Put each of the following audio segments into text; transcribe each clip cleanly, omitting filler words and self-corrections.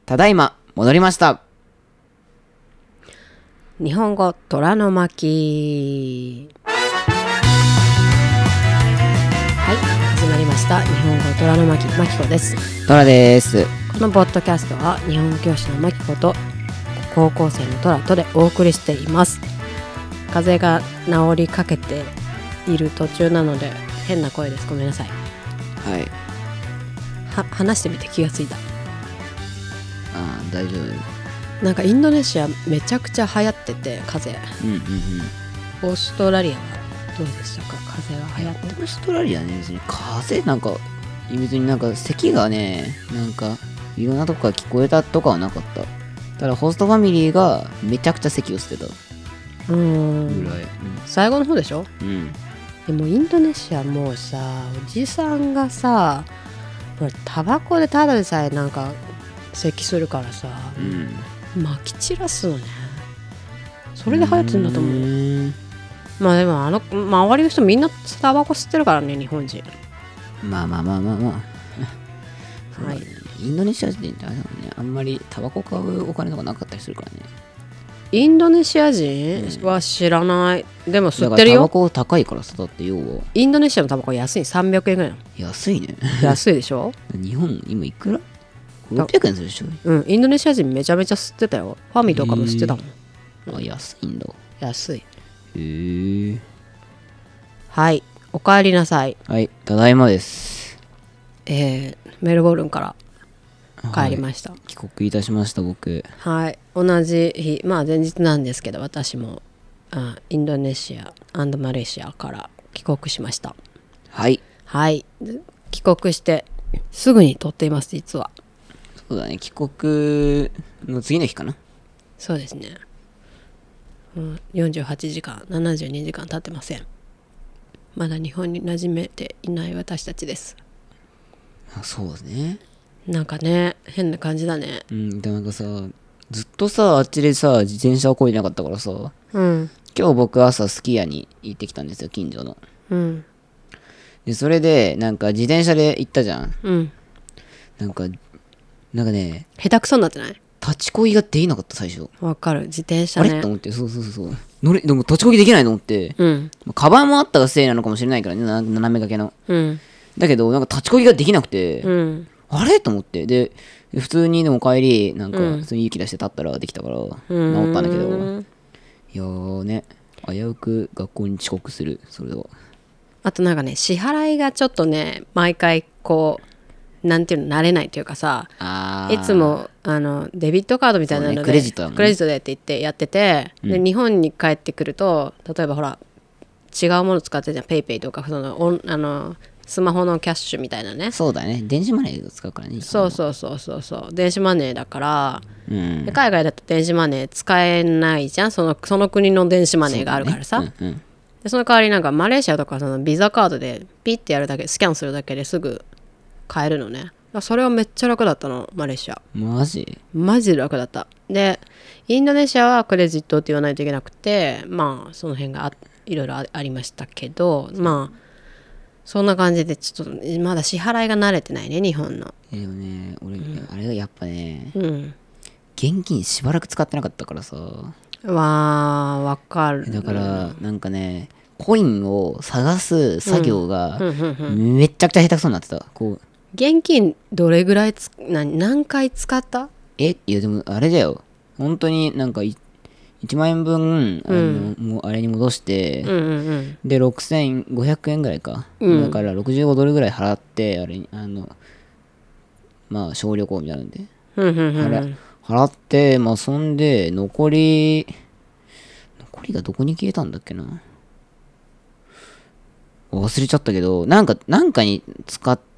ただいま戻りました。 日本語虎の巻。はい、始まりました。日本語虎の巻、まきこです。 トラです。 このポッドキャストは日本語教師のまきこと高校生のトラとでお送りしています。風邪が治りかけている途中なので変な声です。ごめんなさい。 はい。 話してみて気がついた。 大丈夫。 なんかインドネシアめちゃくちゃ流行ってて風邪。オーストラリアはどうでしたか？風邪は流行ってオーストラリアね、別に風邪なんか別になんか咳がね、なんかいろんなとこから聞こえたとかはなかった。ただホストファミリーがめちゃくちゃ咳をしてたぐらい。 最後の方でしょ？でもインドネシアもうさ、おじさんがさ、タバコでただでさえなんか咳するからさ、まき散らすのね。それで流行ってんだと思う。まあでも周りの人みんなタバコ吸ってるからね、日本人。 まあはい、インドネシア人ってあれだもんね、あんまりタバコ買うお金とかなかったりするからね。 インドネシア人は知らない。でも吸ってるよ。 タバコ高いからさ、だって要はインドネシアのタバコ安い、300円ぐらい。 安いね。 安いでしょ。 日本今いくら？600円するでしょ。 インドネシア人めちゃめちゃ吸ってたよ。ファミとかも吸ってたもん。 安いんだ。 安い。 へえ。 はい、おかえりなさい。 はい、ただいまです。 メルボルンから帰りました。 帰国いたしました、僕。 はい、同じ日、前日なんですけど、私もインドネシア&マレーシアから帰国しました。はい、帰国してすぐに撮っています、実は。 そうだね、帰国の次の日かな。 そうですね。48時間72時間経ってません。まだ日本に馴染めていない私たちです。 そうですね。 なんかね、変な感じだね。 でもなんかさ、ずっとさ、あっちでさ、自転車を漕いでなかったからさ、今日僕朝スキヤに行ってきたんですよ、近所の。で、それで、なんか自転車で行ったじゃん。なんかね、 下手くそになってない？ 立ちこぎができなかった、最初。 わかる、自転車ね。 あれと思って、そう。でも立ちこぎできないと思って、カバンもあったがせいなのかもしれないからね、斜め掛けの。だけど、なんか立ちこぎができなくて、あれと思って。で、普通にでも帰り、なんか、普通に勇気出して立ったらできたから、治ったんだけど、いやーね、危うく学校に遅刻する、それは。 あとなんかね、支払いがちょっとね、毎回こう、なんていうの、慣れないというかさ、いつもデビットカードみたいなので、 クレジットだもんね。 クレジットでって言ってやってて、で日本に帰ってくると、例えばほら違うもの使ってるじゃん、ペイペイとかスマホのキャッシュみたいなね。 そうだね、電子マネーを使うからね。 そう電子マネーだから、で海外だと電子マネー使えないじゃん、その国の電子マネーがあるからさ。でその代わりなんかマレーシアとかそのビザカードでピッてやるだけ、スキャンするだけですぐ買えるのね。それはめっちゃ楽だったの、マレーシア。 マジで楽だった。でインドネシアはクレジットって言わないといけなくて、その辺がいろいろありましたけど、そんな感じでちょっとまだ支払いが慣れてないね、日本の。 でもね、俺、あれがやっぱね、現金しばらく使ってなかったからさ。 わかる。 だからなんかね、コインを探す作業がめっちゃくちゃ下手くそになってた。 現金どれぐらい何回使った？ いやでもあれだよ、本当になんか1万円分もうあれに戻して、で6500円ぐらいか、だから65ドルぐらい払って、あれに小旅行みたいなんで払って、そんで残りがどこに消えたんだっけな、忘れちゃったけど、なんかに使って、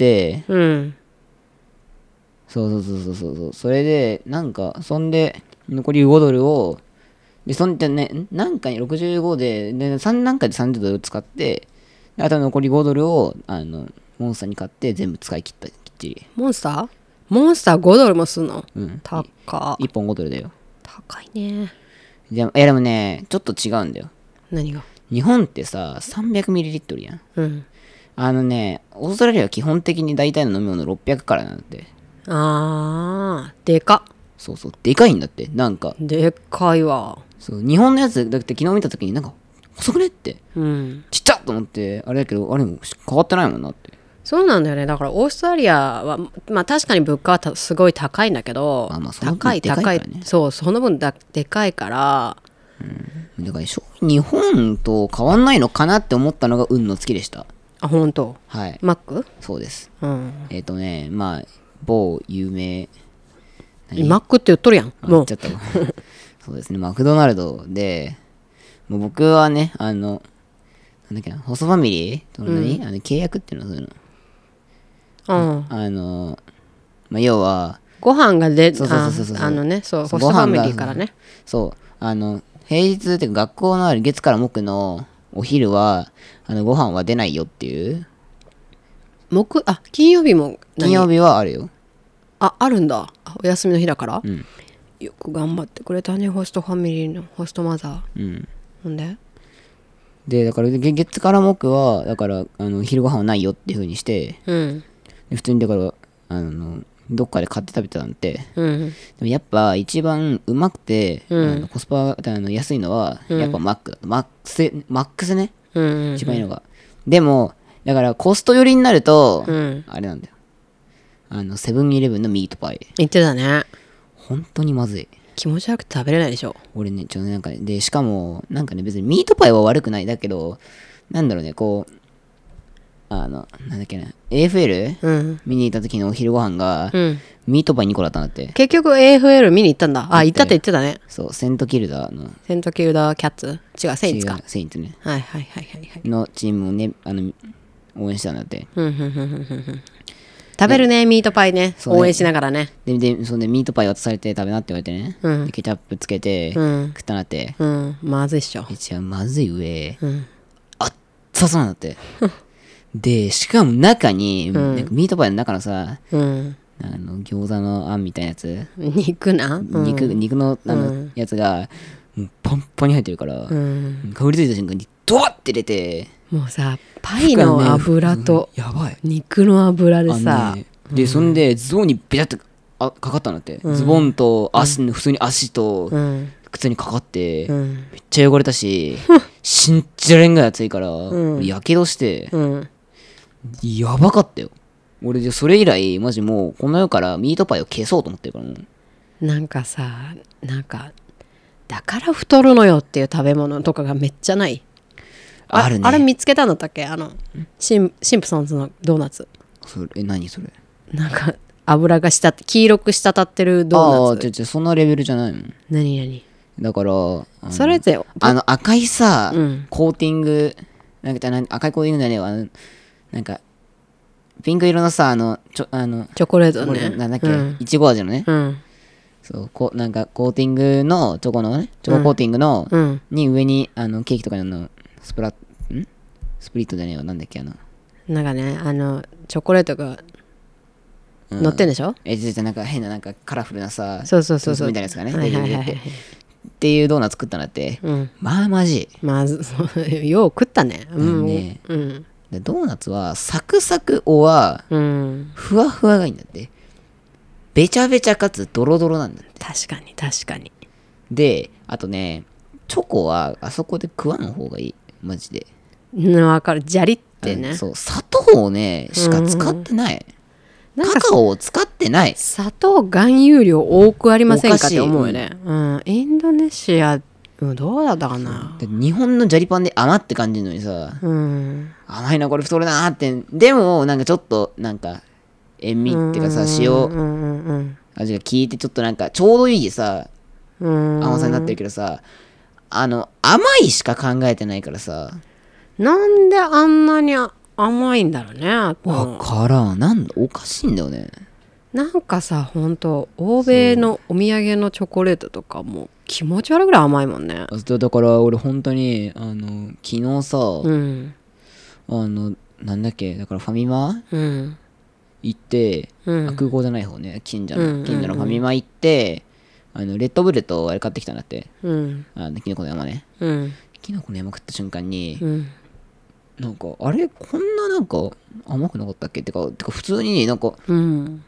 そうそれでそんで残り5ドルを、でそんでね、なんかに65でなんかで30ドル使って、あと残り5ドルをモンスターに買って全部使い切った、きっちり。 モンスター5ドルもすんの？高っ。 1本5ドルだよ。 高いね。 でもね、ちょっと違うんだよ。 何が？ 日本ってさ 300ml やん。オーストラリアは基本的に大体の飲み物600からなんで。 でかっ。 そうそう、でかいんだって。なんかでっかいわ。 そう、日本のやつだって昨日見た時になんか細くねって、 うん、 ちっちゃっと思って、あれだけどあれも変わってないもんなって。 そうなんだよね。だからオーストラリアはまあ確かに物価はすごい高いんだけど、 まあその分でかいからね。 そうその分でかいから、 だから日本と変わんないのかなって思ったのが運の月でした。 あ、本当。 はい。 マック？ そうです。 うん。 まあ某有名マックって言っとるやん。もう。 言っちゃったわそうですね、マクドナルドで、もう僕はね、なんだっけな、ホストファミリーと何、契約っていうのはそういうの。まあ、要は、 ご飯がそう、 そう、 ホストファミリーからね。 そう、平日っていうか学校のある月から木のお昼は、ご飯は出ないよっていう。 金曜日も金曜日はあるよ。 あるんだ。お休みの日だから。 うん。 よく頑張ってくれたね、ホストファミリーのホストマザー。 うん。 なんでだから月から木はだから昼ご飯はないよっていう風にして、 うん、 で普通にだからどっかで買って食べてたんで、 うん、 でもやっぱ一番うまくて、コスパ安いのはやっぱマックだと、マックスね、一番いいのが。でもだからコスト寄りになると、あれなんだよ、セブンイレブンのミートパイ言ってたね。 本当にまずい。 気持ち悪くて食べれないでしょ。 俺ね、なんかね、でしかもなんかね、別にミートパイは悪くないだけど、なんだろうね、こうなんだっけな、AFL、見に行った時のお昼ご飯が、ミートパイ2個だったんだって。 結局 AFL 見に行ったんだ。行ったって言ってたね。 そう、セントキルダの。 セントキルダキャッツ？違う、セインツか。 セインツね。 はいはいはいはい。 のチームをね、応援したんだって。 食べるね、ミートパイね。応援しながらね。 で、そんでミートパイ渡されて食べなって言われてね。でケチャップつけて、食ったなって。 まずいっしょ。 違う、まずい上、あっさそうなんだって。で、しかも中に、なんかミートパイの中のさ、餃子のあんみたいなやつ、 肉のやつがもうパンパンに入ってるから、香りついた瞬間にドワッて出て、 もうさ、パイの油と肉の油でさ、 でそんでズボンにベタッとかかったんだって、ズボンと足の普通に足と靴にかかって、めっちゃ汚れたし、信じられんぐらい暑いからやけどして、やばかったよ。俺でそれ以来マジもうこの世からミートパイを消そうと思ってるからね。 なんかさ、なんかだから太るのよっていう食べ物とかがめっちゃない？あるね。あれ見つけたんだったっけ？シンプソンズのドーナツ。 何それ？ なんか油が黄色く滴ってるドーナツ。 そんなレベルじゃないの？ 何だからそれって赤いさ、コーティング、なんか赤いコーティングだね、なんかピンク色のさチョコレートね、 なんだっけ、いちご味のね、そうなんかコーティングのチョココーティングの、に上にケーキとかのスプリットじゃねえよ、なんだっけなんかね、チョコレートが乗ってんでしょ？ なんか変ななんかカラフルなさ、 そうみたいなやつがね、っていうドーナツ作ったんだって。まあマジまずよう食ったね。 ドーナツはサクサクはふわふわがいいんだって。べちゃべちゃかつドロドロなんだって。 確かに。 であとね、チョコはあそこで食わん方がいい、マジで。 わかる、ジャリってね。 そう、砂糖をねしか使ってない、カカオを使ってない。 砂糖含有量多くありませんかって思うよね。インドネシアどうだったかな。 日本のジャリパンで甘って感じるのにさ、甘いなこれ太るなって。でもなんかちょっとなんか塩味っていうかさ、塩味が効いてちょっとなんかちょうどいいさ甘さになってるけどさ、甘いしか考えてないからさ。 なんであんなに甘いんだろうね。 わからん、なんだおかしいんだよね。 なんかさ、ほんと欧米のお土産のチョコレートとかも気持ち悪いぐらい甘いもんね。 だから俺本当に昨日さ、なんだっけ、だからファミマ、行って、空港じゃない方ね、近所のファミマ行って、レッドブルとあれ買ってきたんだって、キノコの山ね、キノコの山食った瞬間に、なんかあれこんななんか甘くなかったっけってか普通になんか、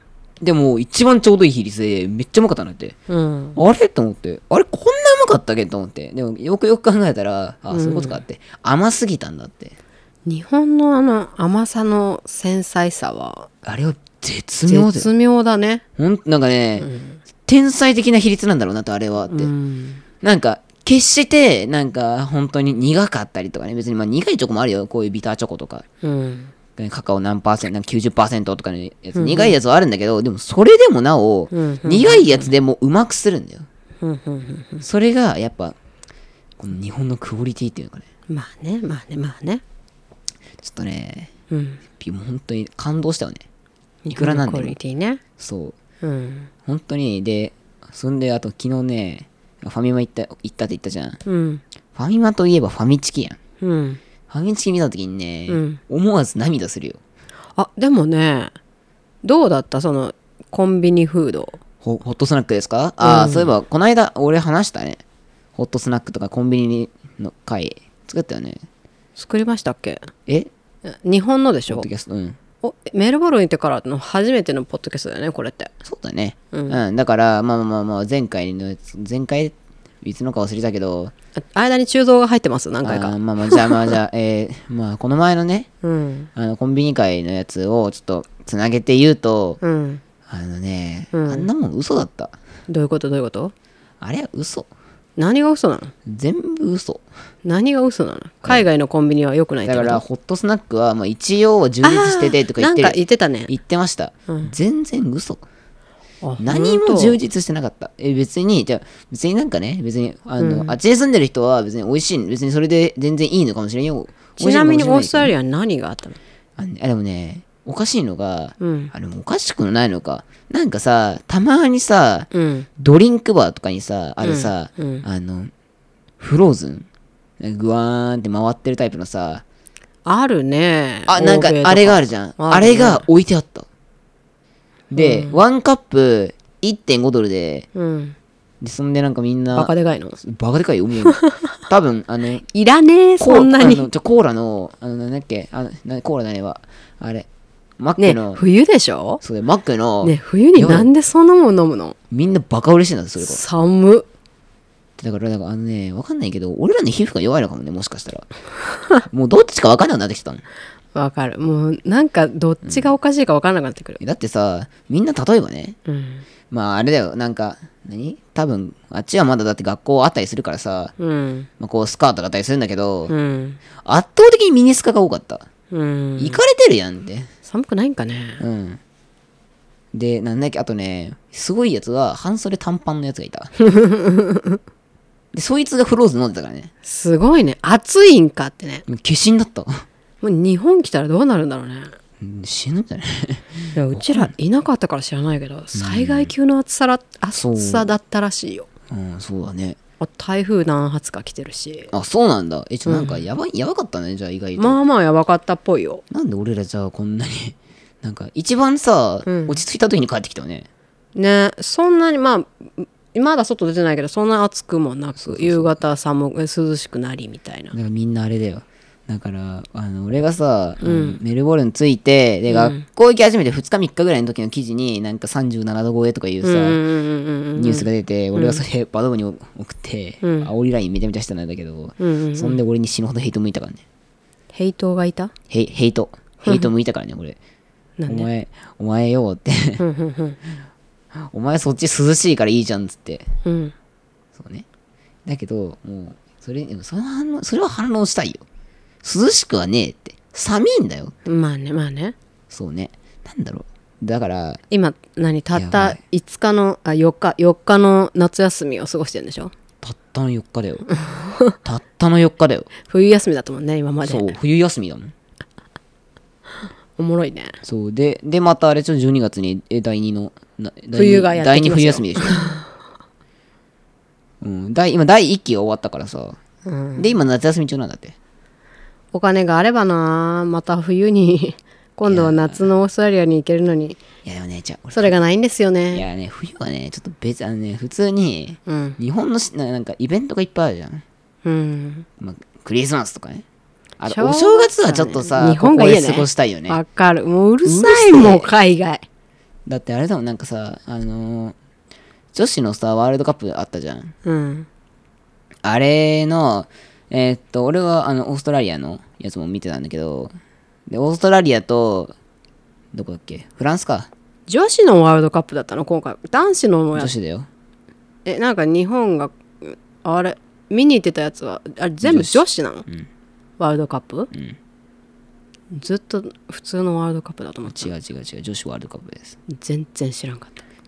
でも一番ちょうどいい比率でめっちゃうまかったなって、 うん、 あれと思って、あれこんなうまかったっけと思って、でもよくよく考えたら、あ、そういうことかって、甘すぎたんだって。 日本の甘さの繊細さはあれは絶妙だよ。 絶妙だね。 なんかね、天才的な比率なんだろうなと、あれはって、なんか決してなんか本当に苦かったりとかね、別にまあ苦いチョコもあるよ、こういうビターチョコとか、カカオ何パーセント、なんか 90% とかのやつ、苦いやつはあるんだけど、でもそれでもなお、苦いやつでもうまくするんだよ。それがやっぱこの日本のクオリティっていうのかね。 まあね、まあね、まあね。 ちょっとね、もう本当に感動したよね。いくらなんでも。 クオリティね。 そう。本当に。で、そんであと昨日ね、ファミマ行ったって言ったじゃん。ファミマといえばファミチキやん。ファミチキ見た時にね、思わず涙するよ。 あ、でもね、どうだったそのコンビニフード。 ホットスナックですか？ああ、そういえばこの間俺話したね。ホットスナックとかコンビニの回作ったよね。 作りましたっけ？ え？ 日本のでしょ？ ポッドキャスト、 メルボルン行ってからの初めてのポッドキャストだよね、これって。 そうだね。だからまあ前回いつのか忘れたけど、 間に鋳造が入ってます、何回か。 じゃあまあこの前のね、コンビニ会のやつをちょっとつなげて言うと、あんなもん嘘だった。 どういうことあれは嘘。 何が嘘なの？ 全部嘘。 何が嘘なの？海外のコンビニは良くないってこと？ だからホットスナックはまあ一応充実しててとか言ってる。 なんか言ってたね。 言ってました。全然嘘。何も充実してなかった。別になんかね、別にあっちに住んでる人は別に美味しい、別にそれで全然いいのかもしれんよ。 ちなみにオーストラリアに何があったの？ でもね、おかしいのが、おかしくないのか、なんかさ、たまにさ、ドリンクバーとかにさ、あるさ、フローズン、グワーンって回ってるタイプのさ、 あるね。 なんかあれがあるじゃん。あれが置いてあった。で、1カップ 1.5 ドルで、そんでなんかみんな、 バカでかいの？ バカでかいよ、多分、 いらねえ、そんなに。 コーラの、なんだっけ、コーラ何は、あれ、マックの。 ね、冬でしょ？ そうだ、マックの。 ね、冬になんでそんなもん飲むの？ みんなバカ嬉しいんだ、それが。 寒っ。 だから、わかんないけど、俺らの皮膚が弱いのかもね、もしかしたら。もうどっちかわかんなくなってきたの。 わかる。もうなんかどっちがおかしいかわからなくなってくる。 だってさ、みんな例えばね、まああれだよ、なんか、多分、あっちはまだだって学校あったりするからさ、まあこうスカートだったりするんだけど、圧倒的にミニスカが多かった。行かれてるやんって。 寒くないんかね。 で、なんだっけ、あとね、すごいやつは半袖短パンのやつがいた。で、そいつがフローズン飲んでたからね。 すごいね。暑いんかってね。 化身だった。 もう日本来たらどうなるんだろうね。 死ぬんじゃない？ いや、うちらいなかったから知らないけど、災害級の暑さだったらしいよ。 そうだね。 台風何発か来てるし。 あ、そうなんだ。なんかやばかったね、じゃあ意外と。 まあまあやばかったっぽいよ。 なんで俺らじゃあこんなになんか一番さ、落ち着いた時に帰ってきたよね。 ね、そんなにまだ外出てないけどそんな暑くもなく、夕方涼しくなりみたいな。 だからみんなあれだよ。だから俺がさ、メルボルン着いてで、学校行き始めて2日3日ぐらいの時の記事になんか37度超えとかいうさ、ニュースが出て、俺はそれバド部に送って、煽りラインめちゃめちゃしてたんだけど、そんで俺に死ぬほどヘイト向いたからね。 ヘイトがいた？ ヘイト向いたからね、これ。お前よってお前そっち涼しいからいいじゃんっつって、そうね。だけどもうそれは反応したいよ。涼しくはねえって、寒いんだよ。 まあね。 そうね。なんだろう。だから今たった5日の4日の夏休みを過ごしてるんでしょ？ たったの4日だよ。たったの4日だよ。 冬休みだったもんね、今まで。 そう、冬休みだもん。 おもろいね。 そうでまたあれ12月に第2 冬がやってきますよ。 第2冬休みでしょ。今第1期が終わったからさ、で今夏休み中なんだって。 お金があればな、また冬に今度は夏のオーストラリアに行けるのに。 いやでもね、 それがないんですよね。 いやね、冬はねちょっと別普通に、日本のなんかイベントがいっぱいあるじゃん。クリスマスとかね。お正月はちょっとさ、 日本がいいよね。 ここで過ごしたいよね。 わかる。もううるさいもん、海外。 だってあれだもん、なんかさ、女子のさ、ワールドカップあったじゃん。 うん。 あれの、俺はオーストラリアのやつも見てたんだけど、で、オーストラリアと、どこだっけ、フランスか。 女子のワールドカップだったの今回。男子のもや女子だよ。 なんか日本があれ見に行ってたやつはあれ全部女子なの、 うん、 ワールドカップ、 うん、 ずっと普通のワールドカップだと思ってた。 違う、女子ワールドカップです。 全然知らんかった。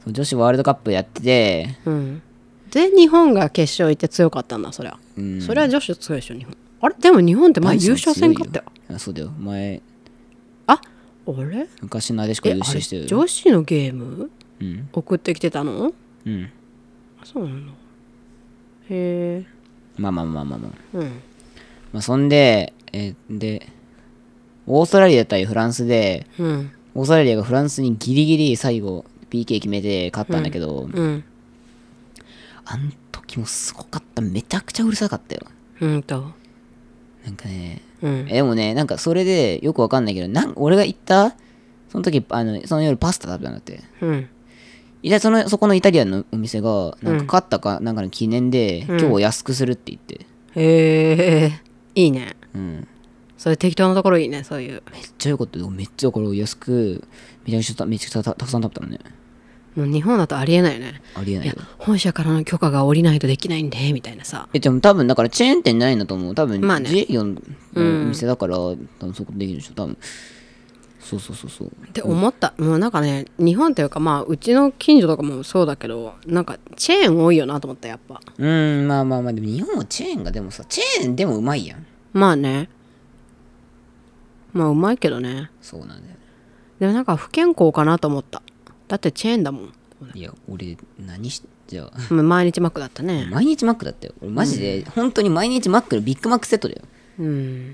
女子ワールドカップやってて、 うん、で日本が決勝行って強かったんだ。そりゃ、 うん、 それは女子強いでしょ日本。あれでも日本って前優勝戦勝ったよ。 あ、そうだよ、前。 あれ昔なでしこ優勝してる。 女子のゲーム、 うん、 送ってきてたの？ うん。 そうなんだ。へえ。 まあ。 うん。 まあ、そんで、で、オーストラリア対フランスで、 うん、 オーストラリアがフランスにギリギリ最後 PK 決めて勝ったんだけど、 うん、 あん時もすごかった。めちゃくちゃうるさかったよ。 なんかね、 うん、 でもね、なんかそれでよくわかんないけど、俺が行ったその時、その夜パスタ食べたんだって。 うん。 そこのイタリアンのお店が、なんか勝ったかなんかの記念で、今日安くするって言って。 へえ、いいね。 うん。 それ適当なところいいね、そういう。 めっちゃよかったよ。めっちゃこれ安く、めちゃくちゃたくさん食べたのね。 もう日本だとありえないよね。 ありえないよ。 本社からの許可が下りないとできないんで、みたいなさ。 でも多分だからチェーン店ないんだと思う。多分、 まあね、 自営業のお店だから、多分そこできるでしょ。多分。そう。 って思った。もうなんかね、日本っていうかまあ、うちの近所とかもそうだけど、なんかチェーン多いよなと思った、やっぱ。 まあ。でも日本はチェーンがでもさ、チェーンでもうまいやん。 まあね。まあうまいけどね。 そうなんだよ。 でもなんか不健康かなと思った。だってチェーンだもん。 いや、俺、じゃあ。毎日マックだったね。 毎日マックだったよ。俺マジで、本当に毎日マックのビッグマックセットだよ。 うん。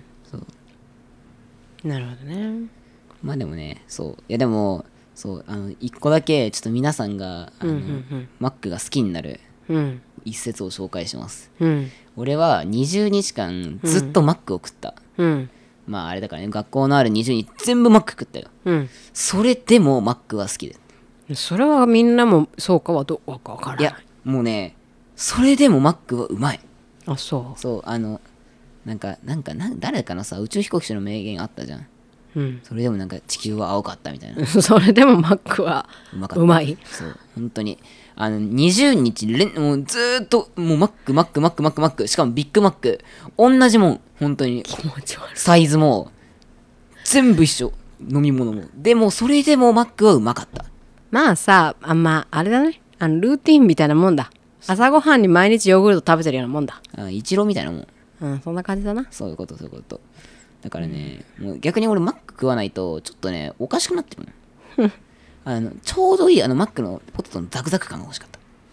そう。 なるほどね。 まあでもね、そう。いやでも、そう、一個だけ、ちょっと皆さんが、マックが好きになる一節を紹介します。 うん。 俺は20日間ずっとマックを食った。 うん。 まああれだからね、学校のある20日全部マック食ったよ。 うん。 それでもマックは好きで。 それはみんなもそうかはどうかわからない。 いや、もうね、それでもマックはうまい。 あ、そう。 そう、誰かのさ、宇宙飛行士の名言あったじゃん。 うん、 それでもなんか地球は青かったみたいな。 それでもマックはうまい。 そう、本当に。20日もうずーっと、もうマック。しかもビッグマック。同じもん、本当に。 気持ち悪い。 サイズも、全部一緒。飲み物も。でも、それでもマックはうまかった。 まあさ、まあ、あれだね。ルーティンみたいなもんだ。朝ごはんに毎日ヨーグルト食べてるようなもんだ。 イチローみたいなもん。 うん、そんな感じだな。 そういうこと。だからね、もう逆に俺マック食わないと、ちょっとね、おかしくなってるの。ちょうどいいマックのポテトのザクザク感が欲しかった。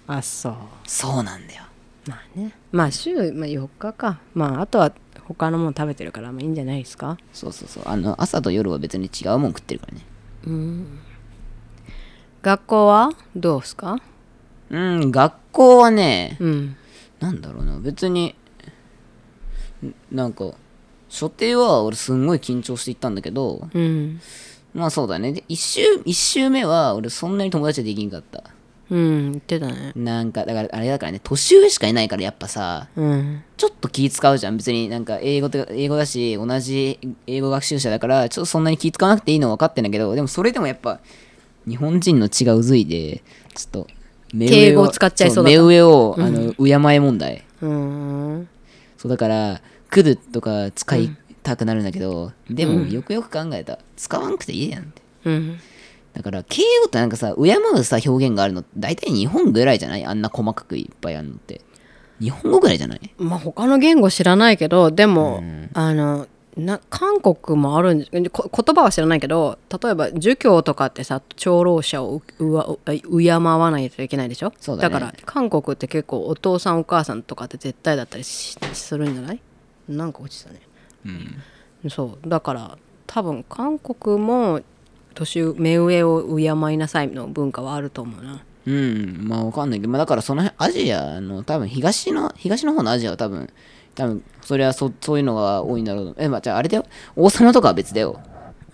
あ、そう。 そうなんだよ。 まあね。まあ週、4日か。まああとは他のもの食べてるから、まあいいんじゃないですか。 そう。朝と夜は別に違うもん食ってるからね。 学校はどうすか？ 学校はね、 うん。 なんだろうな、別に、なんか、初手は俺すんごい緊張していったんだけど、 うん。 まあそうだね。で、一周目は俺そんなに友達はできんかった。 うん、言ってたね。 なんか、だからあれだからね、年上しかいないからやっぱさ、 うん。 ちょっと気使うじゃん。別になんか英語だし、同じ英語学習者だから、ちょっとそんなに気使わなくていいのは分かってんだけど、でもそれでもやっぱ、日本人の血がうずいで、ちょっと、 敬語を使っちゃいそうだ目上を、敬え問題。そうだから、来るとか使いたくなるんだけど、でもよくよく考えた。使わんくていいやんって。だから、敬語ってなんかさ、敬うさ、表現があるの、大体日本ぐらいじゃない？あんな細かくいっぱいあるのって。日本語ぐらいじゃない？ まあ他の言語知らないけど、でも、韓国もある言葉は知らないけど、例えば儒教とかってさ、長老者を敬わないといけないでしょ。 そうだね。 だから韓国って結構お父さんお母さんとかって絶対だったりするんじゃない？なんか落ちたね。そうだから多分韓国も目上を敬いなさいの文化はあると思うな。 まあわかんないけど、まあだからその辺、アジアの多分東の方のアジアは多分それはそういうのが多いんだろう。じゃああれだよ。王様とかは別だよ。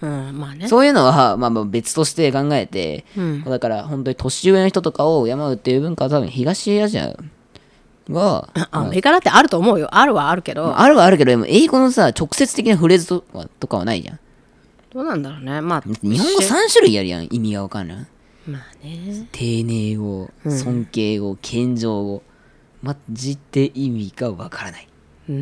まあね、 そういうのはまあまあ別として考えて、だから本当に年上の人とかを敬うっていう文化は多分東アジアはアメリカだってあると思うよ。あるはあるけど、 あるはあるけど、でも英語のさ直接的なフレーズとかはないじゃん。 どうなんだろうね。まあ日本語3種類あるやん、意味がわかんない。 まあね、 丁寧語、尊敬語、謙譲語、マジで意味がわからない。そう、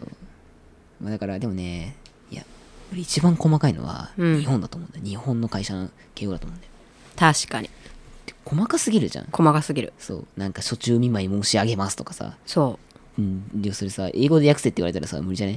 まあ、だからでもね、いや俺一番細かいのは日本だと思うんだよ、日本の会社の敬語だと思うんだよ。 確かに細かすぎるじゃん。 細かすぎる。 そうなんか初中見舞い申し上げますとかさ、 そでそれさ英語で訳せって言われたらさ無理じゃね。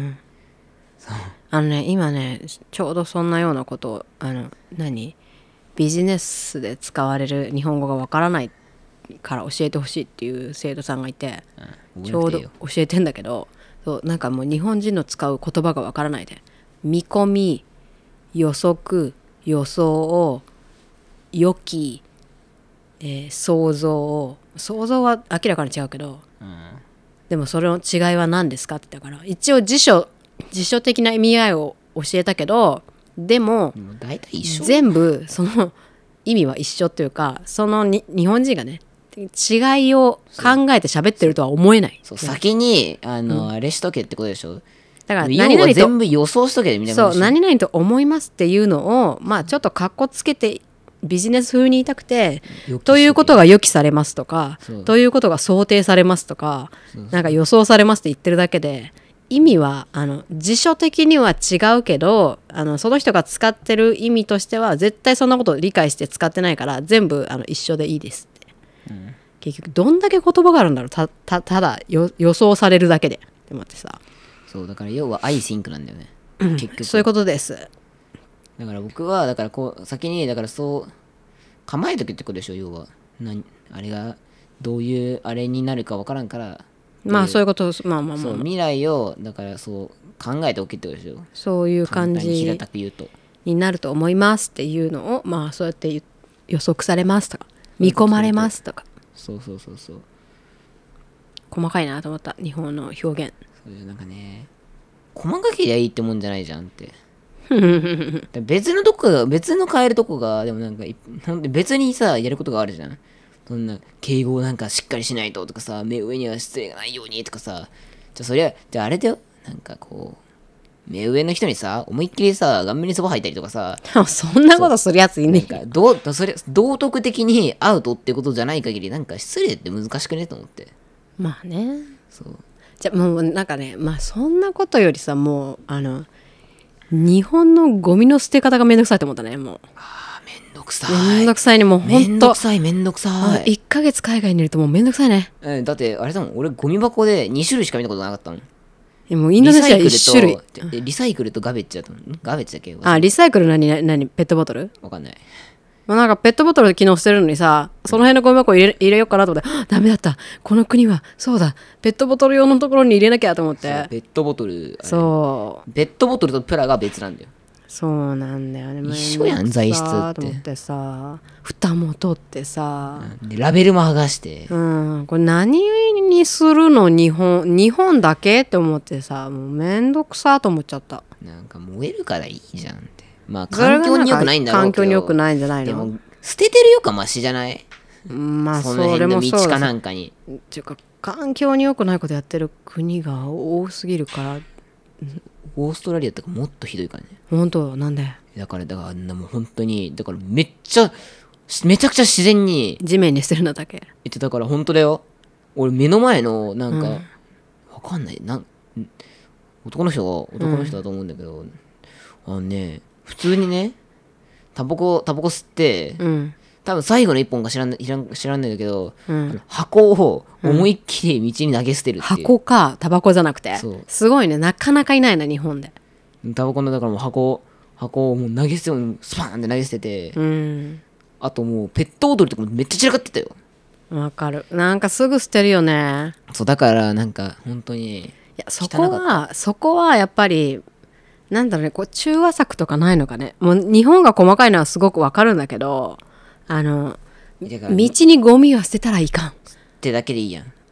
今ねちょうどそんなようなことをビジネスで使われる日本語がわからないから教えてほしいっていう生徒さんがいて、ちょうど教えてんだけど、そうなんかもう日本人の使う言葉がわからないで、見込み、予測、予想、予期、想像は明らかに違うけど、でもそれの違いは何ですかって言ったから、一応辞書的な意味合いを教えたけど、でも大体一緒、 全部その意味は一緒っていうか、その日本人がね違いを考えて喋ってるとは思えない。 そう先にあれしとけってことでしょ。 だから何々と全部予想しとけみたいな。 そう何々と思いますっていうのをまあちょっとカッコつけてビジネス風に言いたくて、ということが予期されますとか、ということが想定されますとか、なんか予想されますって言ってるだけで、意味は辞書的には違うけどその人が使ってる意味としては絶対そんなことを理解して使ってないから全部一緒でいいですって、結局どんだけ言葉があるんだろう。ただ予想されるだけでって思ってさ。 そうだから要はアイシンクなんだよね、結局そういうことです。 だから僕はだからこう先にだからそう構えとけってことでしょ。要はあれがどういうあれになるか分からんから、 まあそういうこと、まあそう未来をだからそう考えておけってことでしょ。 そういう感じ平たく言うとになると思いますっていうのをまあそうやって予測されますとか見込まれますとか、 そう細かいなと思った日本の表現。 そうなんかね、細かけりゃいいってもんじゃないじゃんって別の変えるとこがでもなんか別にさやることがあるじゃん。そんな敬語をなんかしっかりしないととかさ、目上には失礼がないようにとかさ、じゃああれだよ、なんかこう目上の人にさ思いっきりさ顔面にそば吐いたりとかさそんなことするやついねえ。 なんかそれ道徳的にアウトってことじゃない限りなんか失礼って難しくねと思って。 まあね。 そうじゃあもうなんかね、まあそんなことよりさ、もう日本のゴミの捨て方がめんどくさいと思ったね。もうめんどくさいね、もうほんとめんどくさい 1ヶ月海外にいるともうめんどくさいね。 だってあれだもん、俺ゴミ箱で2種類しか見たことなかったの。 もうインドネシア1種類。 リサイクルとガベッジだと思う。ガベッジだっけ。 リサイクル何ペットボトルわかんない。 なんかペットボトル昨日捨てるのにさ、その辺のゴミ箱入れようかなと思って、ダメだった、この国はそうだペットボトル用のところに入れなきゃと思って。 ペットボトル、 そうペットボトルとプラが別なんだよ。 そうなんだよね。 一緒やん材質ってと思ってさ、蓋も取ってさ、 でラベルも剥がして、 これ何にするの日本だけって思ってさ、もうめんどくさと思っちゃった。 なんか燃えるからいいじゃんって。まあ環境に良くないんだろうけど、 環境に良くないんじゃないの。 でも捨ててるよかマシじゃない。 まあその辺の道かなんかに。 っていうか環境に良くないことやってる国が多すぎるから。 オーストラリアとかもっとひどいからね。 本当なんで。 だからもう本当にだからめちゃくちゃ自然に地面に捨てるのだけ。 だから本当だよ。俺目の前のなんか、わかんない男の人だと思うんだけど、普通にねタバコ吸って、多分最後の一本か知らないんだけど、箱を思いっきり道に投げ捨てるっていう。 箱かタバコじゃなくて。すごいね、なかなかいないな日本で。 タバコのだからもう箱をもう投げ捨てスパーンって投げ捨てて、あともうペットボトルとかもめっちゃ散らかってたよ。 わかる。なんかすぐ捨てるよね。 そうだからなんか本当に、いやそこはやっぱりなんだろうね、こう中和策とかないのかね。もう日本が細かいのはすごくわかるんだけど、道にゴミは捨てたらいかんってだけでいいやん。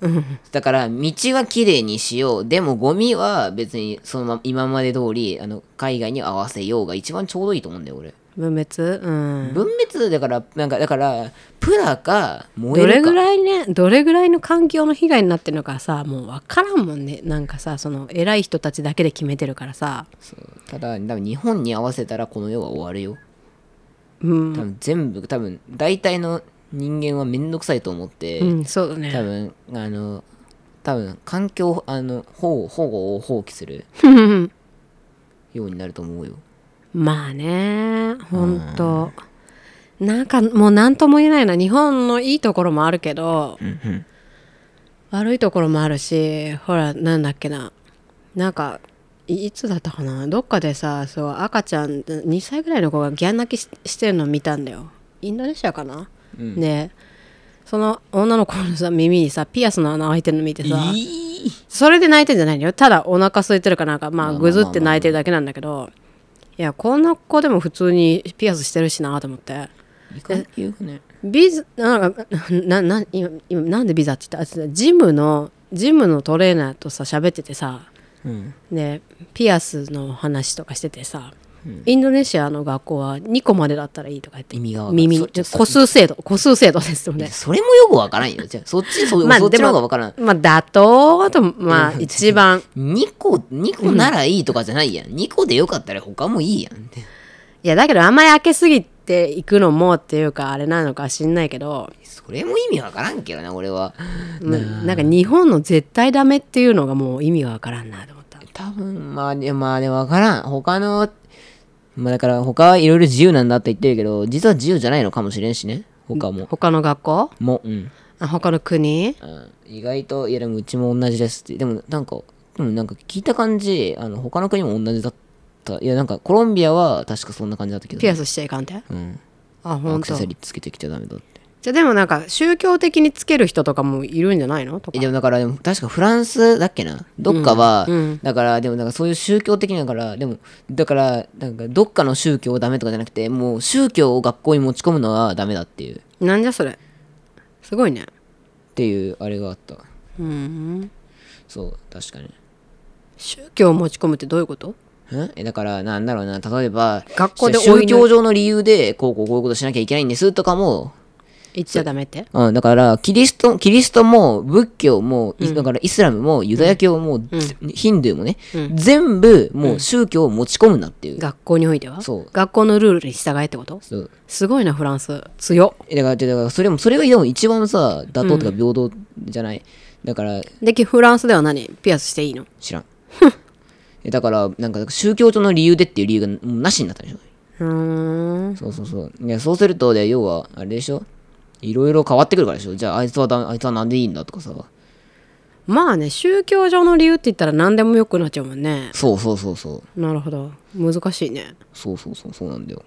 だから道はきれいにしよう、でもゴミは別にその今まで通り海外に合わせようが一番ちょうどいいと思うんだよ俺。 分別、 分別だからだからプラか燃えるか、 どれぐらいね、どれぐらいの環境の被害になってるのかさ、もう分からんもんね。なんかさ、その偉い人たちだけで決めてるからさ。 ただ多分日本に合わせたらこの世は終わるよ。多分全部大体の人間はめんどくさいと思って、 そうだね。 多分環境保護を放棄するようになると思うよ。 まあね、ほんとなんかもう何とも言えないな。日本のいいところもあるけど、悪いところもあるし、ほらなんだっけな、なんかいつだったかな、どっかでさ、そう赤ちゃん2歳ぐらいの子がギャン泣きしてるの見たんだよ。インドネシアかな、でその女の子のさ耳にさピアスの穴開いてるの見てさ、それで泣いてんじゃないのよ。ただお腹空いてるかなんか、まあぐずって泣いてるだけなんだけど、いやこんな子でも普通にピアスしてるしなと思って。ビザなんか今なんでビザって言った、ジムのトレーナーとさ喋っててさ、でピアスの話とかしててさ、インドネシアの学校は2個までだったらいいとか言って、耳個数制度ですよね。 それもよくわからんよ。じゃあそっちの方がわからん。 まあ妥当と、まあ一番 2個ならいいとかじゃないやん。2個でよかったら他もいいやんって。 いやだけどあんまり開けすぎていくのもっていうかあれなのか知んないけど、 それも意味わからんけどな俺は。 なんか日本の絶対ダメっていうのがもう意味がわからんなと思った。 多分まあでもわからん。他のだから他はいろいろ自由なんだって言ってるけど、実は自由じゃないのかもしれんしね。 他の学校も他の国、 意外といやでもうちも同じですって。でもなんか聞いた感じ他の国も同じだった。いやなんかコロンビアは確かそんな感じだったけど、 ピアスしちゃいかんて、あ本当。 アクセサリーつけてきちゃダメだって。 じゃあでもなんか宗教的につける人とかもいるんじゃないのとか。 でもだから確かフランスだっけな、どっかは、だからでもなんかそういう宗教的だから、でもだからなんかどっかの宗教ダメとかじゃなくて、もう宗教を学校に持ち込むのはダメだっていう。 なんじゃそれ、すごいねっていうあれがあった。そう確かに。 宗教を持ち込むってどういうこと？ だからなんだろうな、例えば学校で宗教上の理由でこういうことしなきゃいけないんですとかも言っちゃダメって。 だからキリストも仏教も、だからイスラムもユダヤ教も、ヒンドゥーもね、全部もう宗教を持ち込むなっていう。 学校においては。 そう。 学校のルールに従えってこと？そう。すごいなフランス強っ。 だからそれがでも一番さ妥当とか平等じゃない。だからでフランスでは何ピアスしていいの？ 知らん。だからなんか宗教上の理由でっていう理由がもうなしになったでしょ。そういやそうすると要はあれでしょ、いろいろ変わってくるからでしょ。じゃああいつはなんでいいんだとかさ。 まあね、宗教上の理由って言ったら何でもよくなっちゃうもんね。 そうなるほど、難しいね。 そうなんだよ。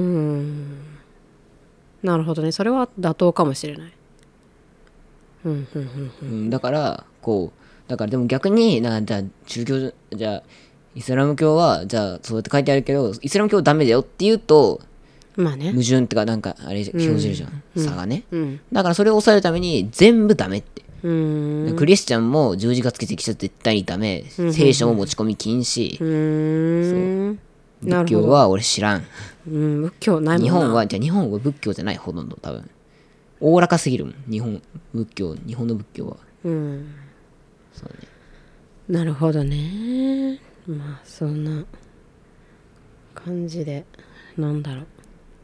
なるほどね、それは妥当かもしれない。 だからでも逆にじゃあ宗教じゃあイスラム教はじゃあそうやって書いてあるけどイスラム教ダメだよって言うと、 まあね、 矛盾ってかなんかあれ表示るじゃん、差がね、だからそれを抑えるために全部ダメって。クリスチャンも十字架つけてきちゃ絶対にダメ、聖書も持ち込み禁止。仏教は俺知らん。 仏教ないもんな。 日本は仏教じゃないほとんど多分。おおらかすぎるもん日本の仏教は。そうね。 なるほどね。まあそんな感じでなんだろう、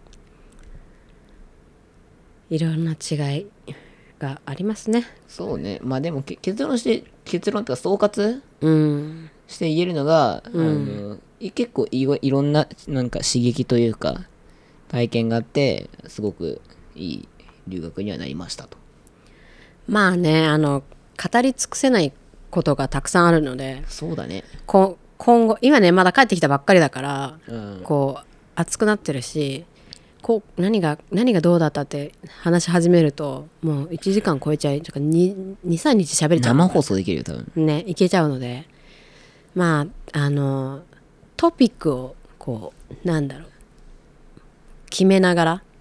いろんな違いがありますね。 そうね。まあでも結論というか総括、して言えるのが、結構いろんななんか刺激というか体験があってすごくいい留学にはなりましたと。 まあね、語り尽くせないことがたくさんあるので。 そうだね。 今後今ねまだ帰ってきたばっかりだから、熱くなってるし、何がどうだったって話し始めるともう1時間超えちゃうとか 2,3 日喋れちゃう。 生放送できるよ多分ね、いけちゃうので、まあトピックをなんだろう決めながら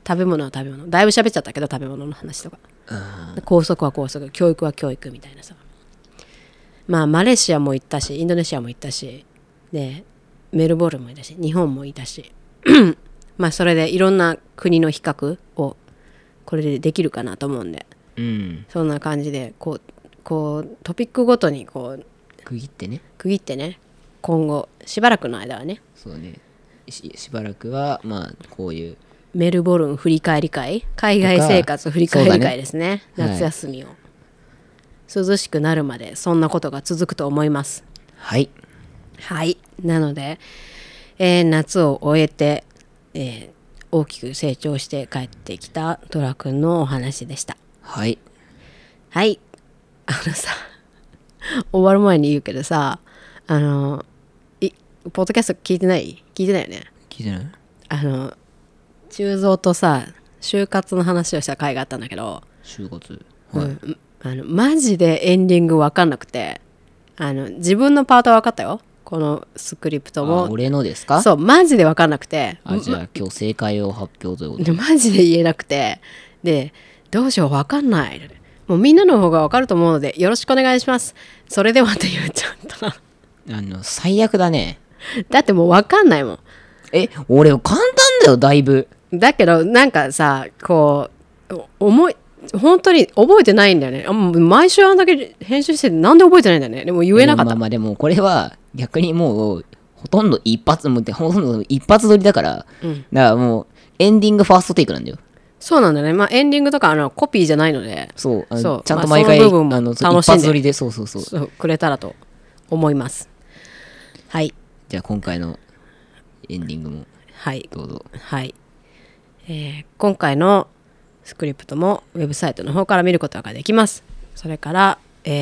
食べ物は食べ物。だいぶ喋っちゃったけど、食べ物の話とか。校則は校則、教育は教育みたいなさ。まあマレーシアも行ったし、インドネシアも行ったし、でメルボルンもいたし、日本もいたしまあそれでいろんな国の比較をこれでできるかなと思うんで、そんな感じでこうトピックごとにこう区切ってね今後しばらくの間はね、 そうね、しばらくはまあこういうメルボルン振り返り会、海外生活振り返り会ですね、夏休みを、涼しくなるまでそんなことが続くと思います。 はいはい、なので、夏を終えて、大きく成長して帰ってきたトラくんのお話でした。 はいはい、さ終わる前に言うけどさ、ポッドキャスト聞いてないよね。 聞いてない。 中蔵とさ就活の話をした回があったんだけど、 就活、 マジでエンディング分かんなくて、自分のパートは分かったよ、このスクリプトも。 俺のですか？ そう、マジで分かんなくて、 じゃあ今日正解を発表ということでマジで言えなくて、でどうしよう分かんない、もうみんなの方が分かると思うのでよろしくお願いします。それではって言っちゃった最悪だね。 だってもう分かんないもん。 俺簡単だよだいぶ。 だけどなんかさ、こう本当に覚えてないんだよね。毎週あんだけ編集しててなんで覚えてないんだよね。でも言えなかった。 まあでもこれは逆にもうほとんど一発撮りだから、だからもうエンディングファーストテイクなんだよ。 そうなんだね。まあエンディングとかコピーじゃないので、 そうちゃんと毎回、 その部分も楽しんで一発撮りでそうくれたらと思います。はい。 じゃあ今回のエンディングもどうぞ。 はい。今回のスクリプトもウェブサイトの方から見ることができます。それから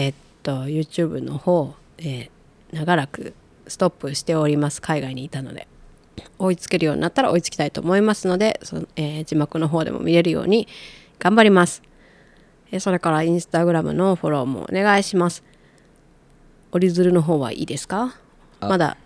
YouTube の方、長らくストップしております。海外にいたので追いつけるようになったら追いつきたいと思いますので、字幕の方でも見れるように頑張ります。それからインスタグラムのフォローもお願いします。折り鶴の方はいいですか？まだ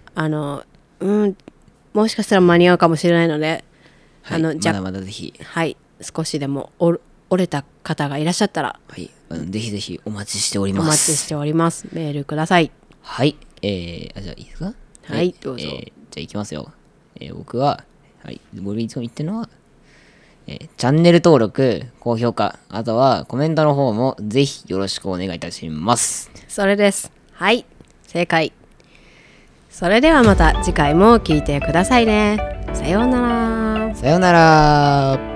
もしかしたら間に合うかもしれないので、 まだまだぜひ、 少しでも折れた方がいらっしゃったら、 ぜひぜひお待ちしております。 お待ちしております。メールください。 はい。じゃあいいですか？ はい、どうぞ。 じゃあいきますよ。僕は、僕いつも言ってるのは、チャンネル登録、高評価、あとはコメントの方もぜひよろしくお願いいたします。 それです。はい、正解。それではまた次回も聞いてくださいね。さようなら。 さようなら。